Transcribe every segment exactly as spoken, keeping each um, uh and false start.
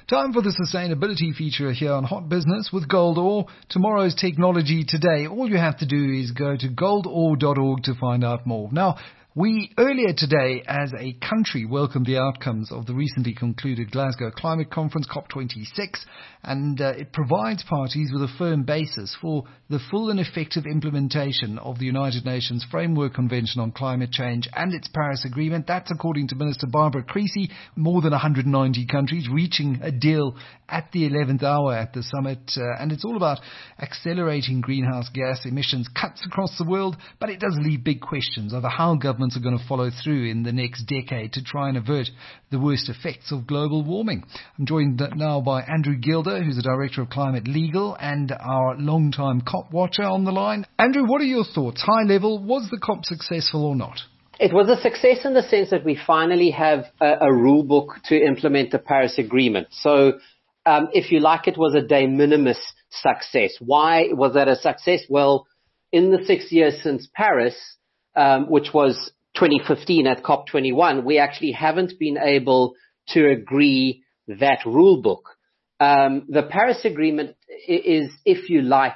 Time for the sustainability feature here on Hot Business with Gold Ore. Tomorrow's technology today. All you have to do is go to gold ore dot org to find out more. Now, we earlier today, as a country, welcomed the outcomes of the recently concluded Glasgow Climate Conference, COP twenty-six, and uh, it provides parties with a firm basis for the full and effective implementation of the United Nations Framework Convention on Climate Change and its Paris Agreement. That's according to Minister Barbara Creecy. More than one hundred ninety countries reaching a deal at the eleventh hour at the summit, uh, and it's all about accelerating greenhouse gas emissions cuts across the world, but it does leave big questions over how governments are going to follow through in the next decade to try and avert the worst effects of global warming. I'm joined now by Andrew Gilder, who's the Director of Climate Legal and our long-time COP watcher on the line. Andrew, what are your thoughts? High level, was the COP successful or not? It was a success in the sense that we finally have a, a rule book to implement the Paris Agreement. So um, if you like, it was a de minimis success. Why was that a success? Well, in the six years since Paris, um, which was twenty fifteen at COP twenty-one, we actually haven't been able to agree that rule book. Um, the Paris Agreement is, if you like,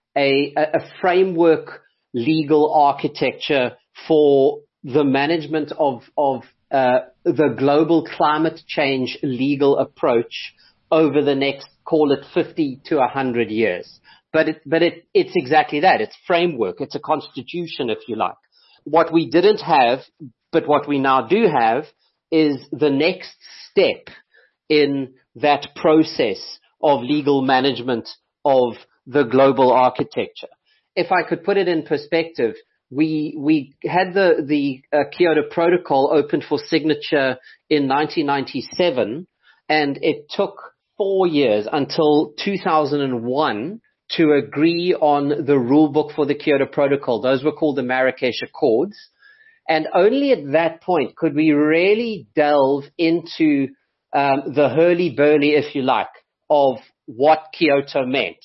a, a framework legal architecture for the management of, of uh, the global climate change legal approach over the next, call it fifty to one hundred years. But it, but it, it's exactly that. It's framework. It's a constitution, if you like. What we didn't have, but what we now do have, is the next step in that process of legal management of the global architecture. If I could put it in perspective, we we had the, the uh, Kyoto Protocol open for signature in nineteen ninety-seven, and it took four years until two thousand one to agree on the rule book for the Kyoto Protocol. Those were called the Marrakesh Accords. And only at that point could we really delve into um, the hurly-burly, if you like, of what Kyoto meant.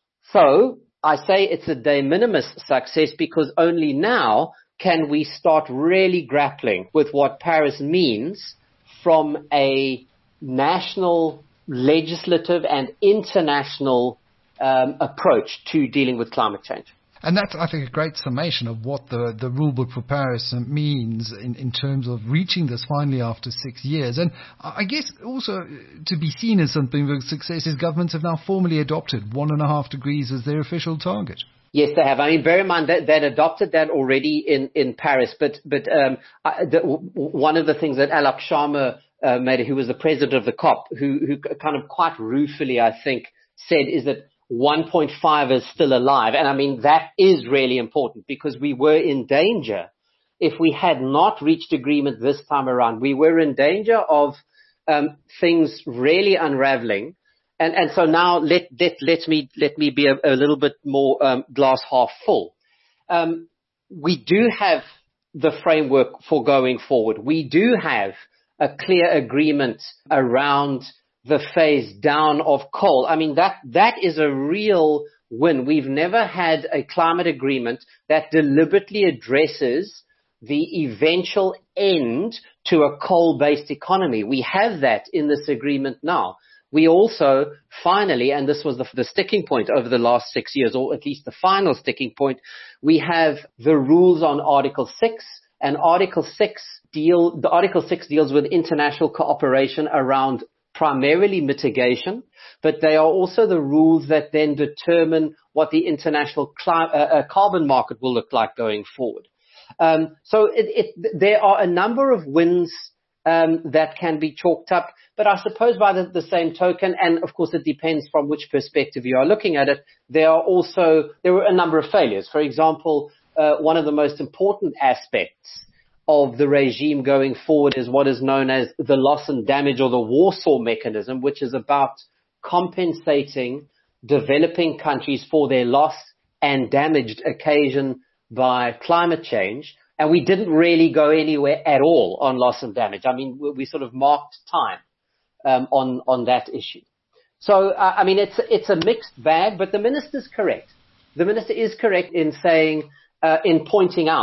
So I say it's a de minimis success because only now can we start really grappling with what Paris means from a national, legislative, and international Um, approach to dealing with climate change. And that's, I think, a great summation of what the, the rule book for Paris means in, in terms of reaching this finally after six years. And I guess also to be seen as something of a success is governments have now formally adopted one and a half degrees as their official target. Yes, they have. I mean, bear in mind that they'd adopted that already in, in Paris. But, but um, I, the, one of the things that Alok Sharma uh, made, who was the president of the COP, who, who kind of quite ruefully, I think, said is that one point five is still alive. And I mean, that is really important because we were in danger. If we had not reached agreement this time around, we were in danger of um, things really unraveling. And, and so now let, let, let me, let me be a, a little bit more um, glass half full. Um, we do have the framework for going forward. We do have a clear agreement around the phase down of coal. I mean, that, that is a real win. We've never had a climate agreement that deliberately addresses the eventual end to a coal-based economy. We have that in this agreement now. We also finally, and this was the, the sticking point over the last six years, or at least the final sticking point, we have the rules on Article six, and Article six deal, the Article six deals with international cooperation around primarily mitigation, but they are also the rules that then determine what the international cli- uh, uh, carbon market will look like going forward. Um, so it, it, there are a number of wins um, that can be chalked up, but I suppose by the, the same token, and of course it depends from which perspective you are looking at it, there are also, there were a number of failures. For example, uh, one of the most important aspects of the regime going forward is what is known as the loss and damage or the Warsaw mechanism, which is about compensating developing countries for their loss and damage occasioned by climate change. And we didn't really go anywhere at all on loss and damage. I mean, we, we sort of marked time um, on, on that issue. So, uh, I mean, it's, it's a mixed bag, but the minister's correct. The minister is correct in saying, uh, in pointing out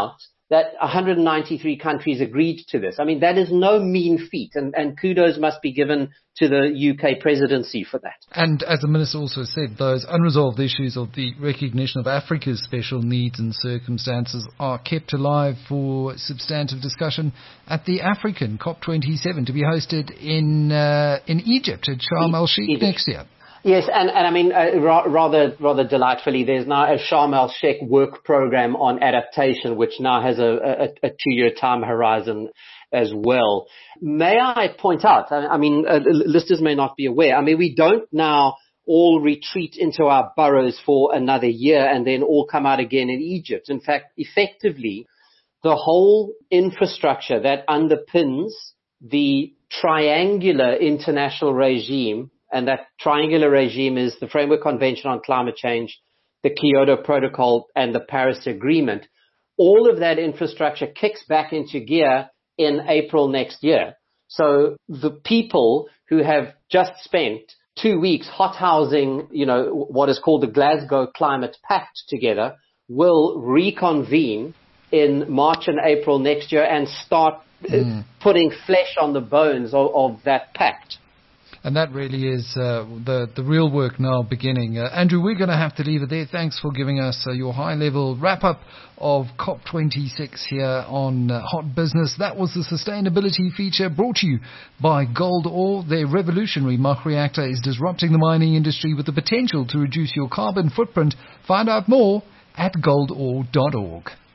that one hundred ninety-three countries agreed to this. I mean, that is no mean feat, and, and kudos must be given to the U K presidency for that. And as the Minister also said, those unresolved issues of the recognition of Africa's special needs and circumstances are kept alive for substantive discussion at the African COP twenty-seven to be hosted in uh, in Egypt at Sharm el-Sheikh next year. Yes, and, and I mean, uh, ra- rather rather delightfully, there's now a Sharm el-Sheikh work program on adaptation, which now has a, a, a two-year time horizon as well. May I point out, I, I mean, uh, listeners may not be aware, I mean, we don't now all retreat into our burrows for another year and then all come out again in Egypt. In fact, effectively, the whole infrastructure that underpins the triangular international regime, and that triangular regime is the Framework Convention on Climate Change, the Kyoto Protocol, and the Paris Agreement. All of that infrastructure kicks back into gear in April next year. So the people who have just spent two weeks hothousing, you know, what is called the Glasgow Climate Pact together will reconvene in March and April next year and start mm. putting flesh on the bones of, of that pact. And that really is uh, the the real work now beginning. Uh, Andrew, we're going to have to leave it there. Thanks for giving us uh, your high-level wrap-up of COP twenty-six here on uh, Hot Business. That was the sustainability feature brought to you by Gold Ore. Their revolutionary Mach reactor is disrupting the mining industry with the potential to reduce your carbon footprint. Find out more at gold ore dot org.